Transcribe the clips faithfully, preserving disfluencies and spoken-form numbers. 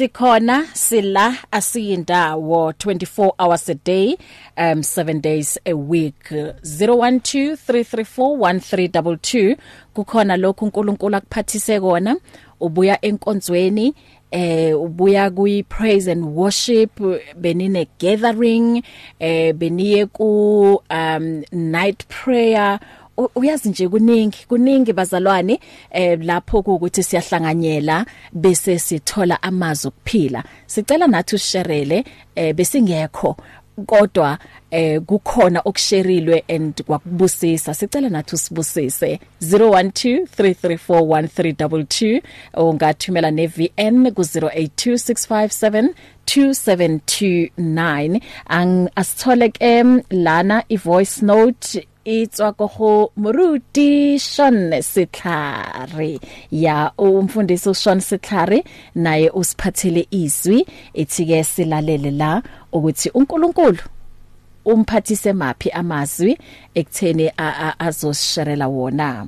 Sikhona sila asiyindawo twenty-four hours a day, um seven days a week. zero one two three three four one three two two kukhona lokhu uNkulunkulu akuphathise kona, ubuya enkonzweni, eh ubuya kuyi praise and worship, benine gathering, eh beniye ku um night prayer. Uyazi nje kuningi kuningi bazalwane eh lapho ukuthi siyahlanganyela bese sithola amazwi okuphila. Sicela nathi usherele eh besingekho kodwa eh kukhona okusherilwe and kwakubusisa. Sicela nathi usibusise. zero one two three three four one three two two ungathumela ne V N ku zero eight two six five seven two seven two nine. Ang asithole ke lana I voice note itswa go Moruti Sean Setlhare ya umfundisi Sean Setlhare naye usiphathele izwi ethi ke silalele la ukuthi uNkulunkulu umphathise maphi amazwi ekutheni azosharela wona.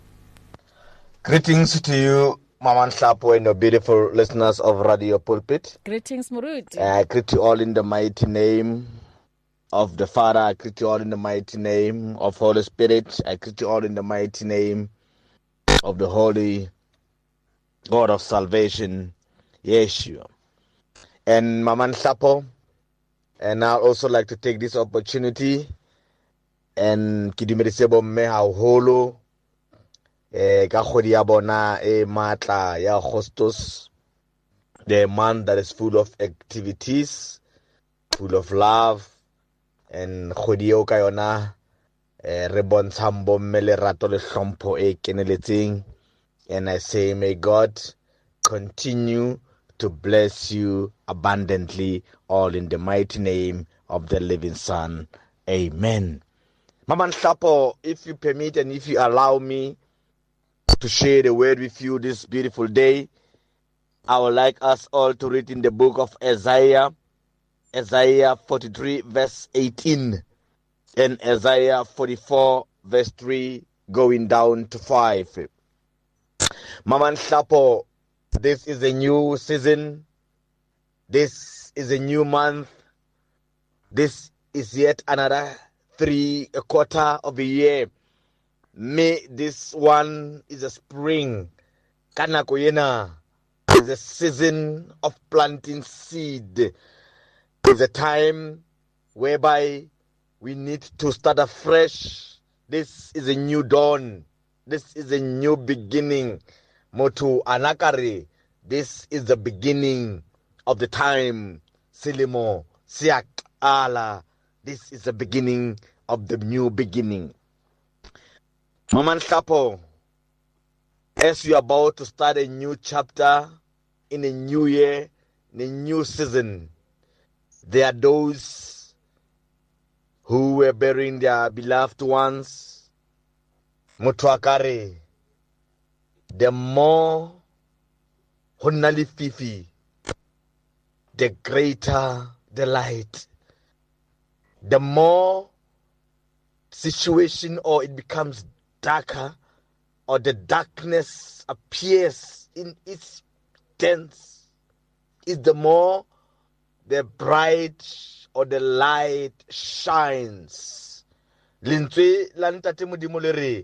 Greetings to you, Mama Nhlapo, and your beautiful listeners of Radio Pulpit. Greetings, Moruti. I greet you all in the mighty name of the Father. I greet you all in the mighty name of Holy Spirit. I greet you all in the mighty name of the Holy God of salvation, Yeshua. And Mama Nhlapo, and I'd also like to take this opportunity and kidimerisebo me haholo eh ka khodi ya bona e matla ya Augustus, the month that is full of activities, full of love, and khodi yo ka yona eh re bontsha bomme le rato le hlompho e keneletseng. And I say, may God continue to bless you abundantly, all in the mighty name of the living Son. Amen. Mama Nhlapo, if you permit and if you allow me to share the word with you this beautiful day, I would like us all to read in the book of Isaiah, Isaiah forty-three verse eighteen, and Isaiah forty-four verse three going down to five. Mama Nhlapo, this is a new season. This is a new month. This is yet another three a quarter of a year. May this one is a spring. Kanako yena is a season of planting seed. It's a time whereby we need to start afresh. This is a new dawn. This is a new beginning. Motu anakari. This is the beginning of the time. Silimo siak ala. This is the beginning of the new beginning. Mama Nhlapo, as you are about to start a new chapter in a new year, in a new season, there are those who were burying their beloved ones. Mutuakare, the more honali fifi, the greater the light. The more situation or it becomes darker, or the darkness appears in its depths, is the more the bright or the light shines. Lintswe la ntate modimo le re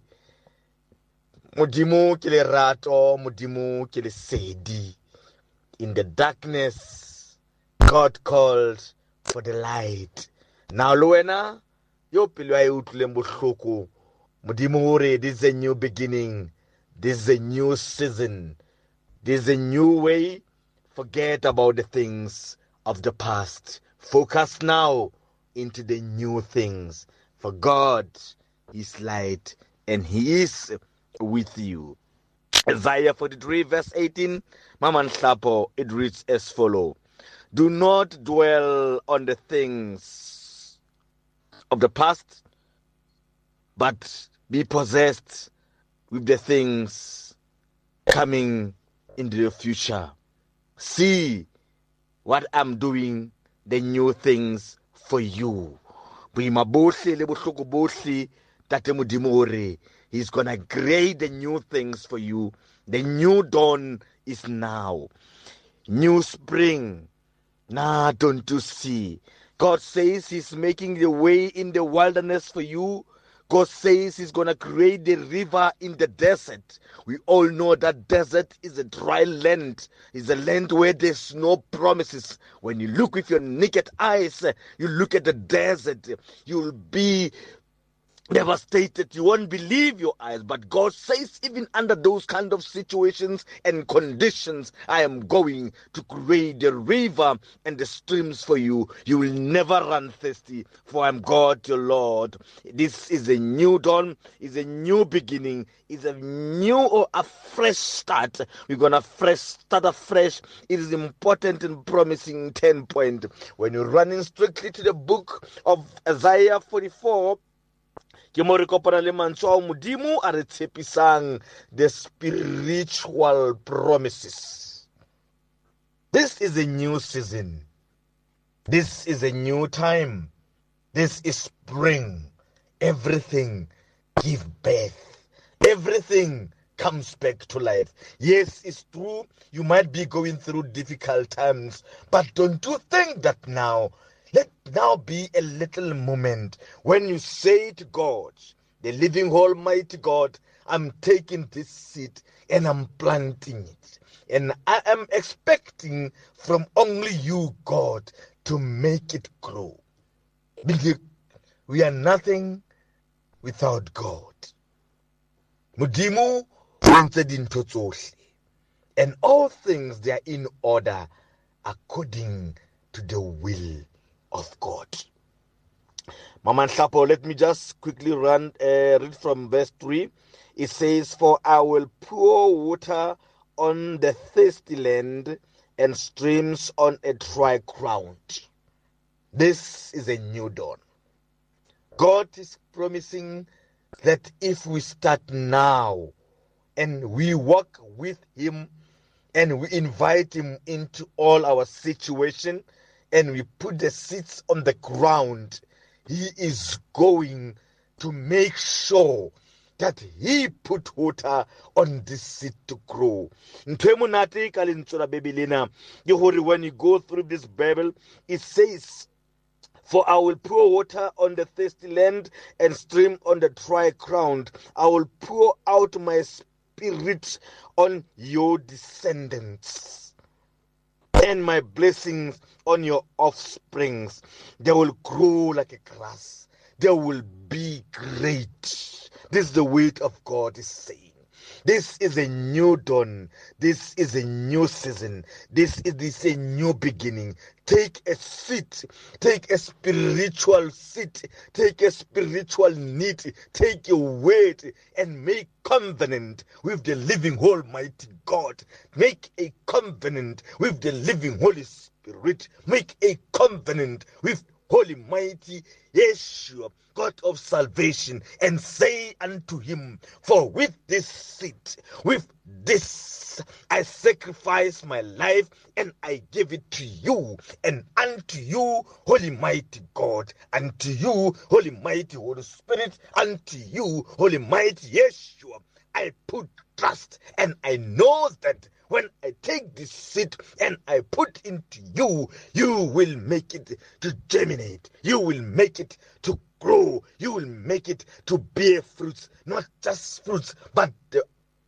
modimo ke le rato, modimo ke le sedi. In the darkness God called for the light. Now Luena, yo pelo ya utlile bohloko, modimo hore this is a new beginning, this is a new season, this is a new way. Forget about the things of the past. Focus now into the new things. For God is light and He is with you. Isaiah forty-three verse eighteen, Mama Nhlapo, it reads as follow. Do not dwell on the things of the past, but be possessed with the things coming into the future. See what I'm doing, the new things for you. Boima bohle le bohloko bohle tate modimo hore He's gonna create the new things for you. The new dawn is now. new spring. Nah, don't you see? God says he's making the way in the wilderness for you. God says he's going to create the river in the desert. We all know that desert is a dry land. It's a land where there's no promises. When you look with your naked eyes, you look at the desert, you'll be devastated. You won't believe your eyes. But God says, even under those kind of situations and conditions, I am going to create the river and the streams for you. You will never run thirsty, for I am God your Lord. This is a new dawn, is a new beginning, is a new or a fresh start. We're gonna fresh start afresh. It is important and promising ten point. When you're running strictly to the book of Isaiah forty-four, ke mo re kopana le mantswe a modimo a re tshepisang the spiritual promises. This is a new season. This is a new time. This is spring. Everything gives birth. Everything comes back to life. Yes, it's true. You might be going through difficult times, but don't you think that now, let now be a little moment when you say to God, the living almighty God, I'm taking this seed and I'm planting it. And I am expecting from only you, God, to make it grow. Because we are nothing without God. Modimo wanted in totally. And all things, they are in order according to the will of God. Mama Nhlapo, let me just quickly run uh, read from verse three. It says, for I will pour water on the thirsty land and streams on a dry ground. This is a new dawn. God is promising that if we start now and we walk with him and we invite him into all our situation, and we put the seeds on the ground, he is going to make sure that he put water on this seed to grow. When you go through this Bible, it says, for I will pour water on the thirsty land and stream on the dry ground. I will pour out my spirit on your descendants and my blessings on your offsprings. They will grow like a grass. They will be great. This is the word of God is saying. This is a new dawn. This is a new season. This is, this is a new beginning. Take a seat. Take a spiritual seat. Take a spiritual need. Take your word and make covenant with the living Almighty God. Make a covenant with the living Holy Spirit. Make a covenant with Holy Mighty Yeshua, God of salvation, and say unto him, for with this seed, with this I sacrifice my life and I give it to you, and unto you, Holy Mighty God, unto you, Holy Mighty Holy Spirit, unto you, Holy Mighty Yeshua, I put trust, and I know that when I take this seed and I put into you, you will make it to germinate. You will make it to grow. You will make it to bear fruits. Not just fruits, but the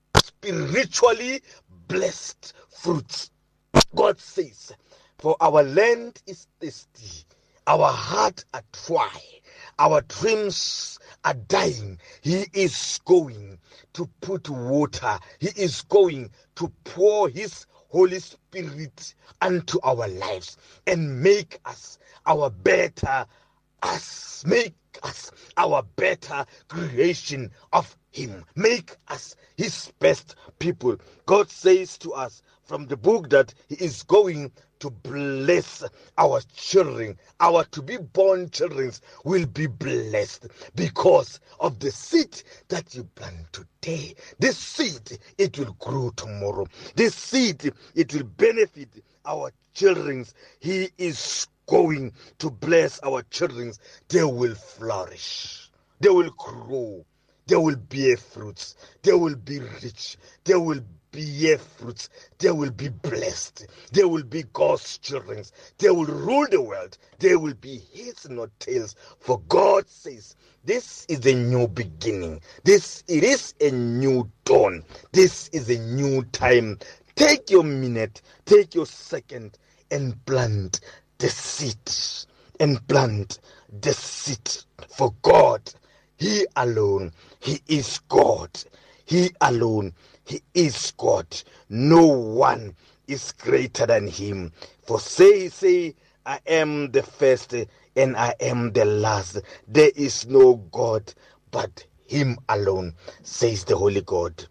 spiritually blessed fruits. God says, for our land is thirsty. Our heart are dry. Our dreams are dying. He is going to put water. He is going to pour his Holy Spirit unto our lives and make us our better us. Make us our better creation of him. Make us his best people. God says to us from the book that he is going to bless our children. Our to-be-born children will be blessed because of the seed that you plant today. This seed, it will grow tomorrow. This seed, it will benefit our children. He is going to bless our children. They will flourish. They will grow. They will bear fruits. They will be rich. They will bear fruits. They will be blessed. They will be God's children. They will rule the world. They will be heads and not tails. For God says, this is a new beginning. This, it is a new dawn. This is a new time. Take your minute, take your second, and plant the seed. And plant the seed. For God, He alone, He is God. He alone, He is God. No one is greater than Him. For say, say, I am the first and I am the last. There is no God but Him alone, says the Holy God.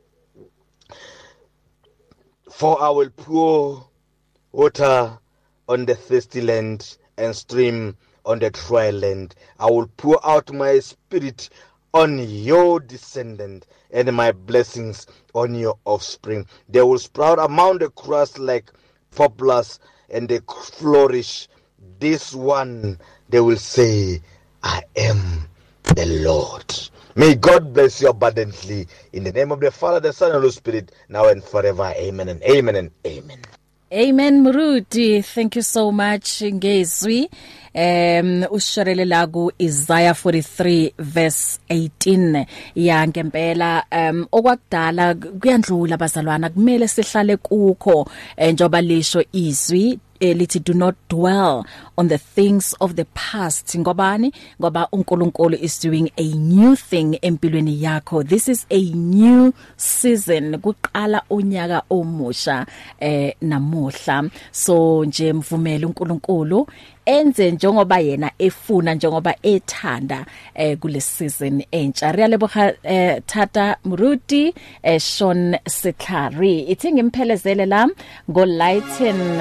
For I will pour water on the thirsty land and stream on the dry land. I will pour out my spirit on your descendant and my blessings on your offspring. They will sprout among the grass like poplars and they flourish. This one, they will say, I am the Lord. May God bless you abundantly. In the name of the Father, the Son, and the Holy Spirit, now and forever. Amen and amen and amen. Amen, Muruti. Thank you so much, Ngezwi. Um, usharele lagu Isaiah forty-three verse eighteen. Ya ngempela, um, okwakudala kuyandlula bazalwana, kumele sihlale kukho njoba lisho izwi elithi do not dwell on the things of the past. Ngobani? Ngoba uNkulunkulu is doing a new thing empilweni yakho. This is a new season. Kuqala unyaka omusha eh namuhla. So nje mvumele uNkulunkulu enze njengoba yena efuna, njengoba ethanda eh kule season entsha. Riyaleboga eh Tata Muruti eh Sean Setlari. Ithi ngimphelezele la ngo lighten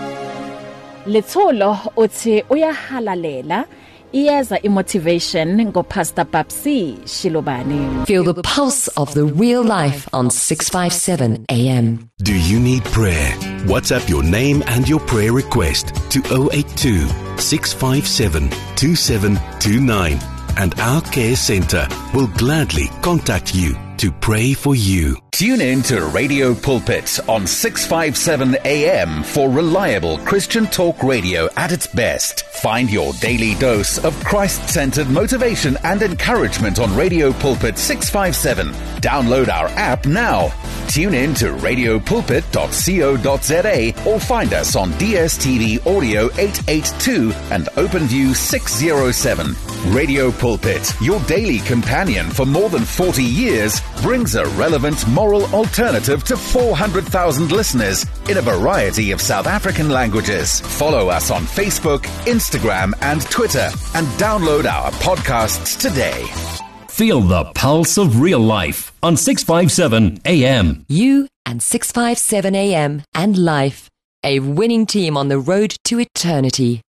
Letolo uthi uyahalalela iyeza imotivation ngo Pastor Babsi Shilobani. Feel the pulse of the real life on six fifty-seven A M. Do you need prayer? WhatsApp your name and your prayer request to zero eight two, six five seven, two seven two nine and our care center will gladly contact you to pray for you. Tune in to Radio Pulpit on six fifty-seven A M for reliable Christian talk radio at its best. Find your daily dose of Christ-centered motivation and encouragement on Radio Pulpit six fifty-seven. Download our app now. Tune in to radio pulpit dot co dot za or find us on D S T V Audio eight eighty-two and OpenView six oh seven. Radio Pulpit, your daily companion for more than forty years, brings a relevant moral alternative to four hundred thousand listeners in a variety of South African languages. Follow us on Facebook, Instagram and Twitter and download our podcasts today. Feel the pulse of real life on six fifty-seven A M. You and six fifty-seven A M and life, a winning team on the road to eternity.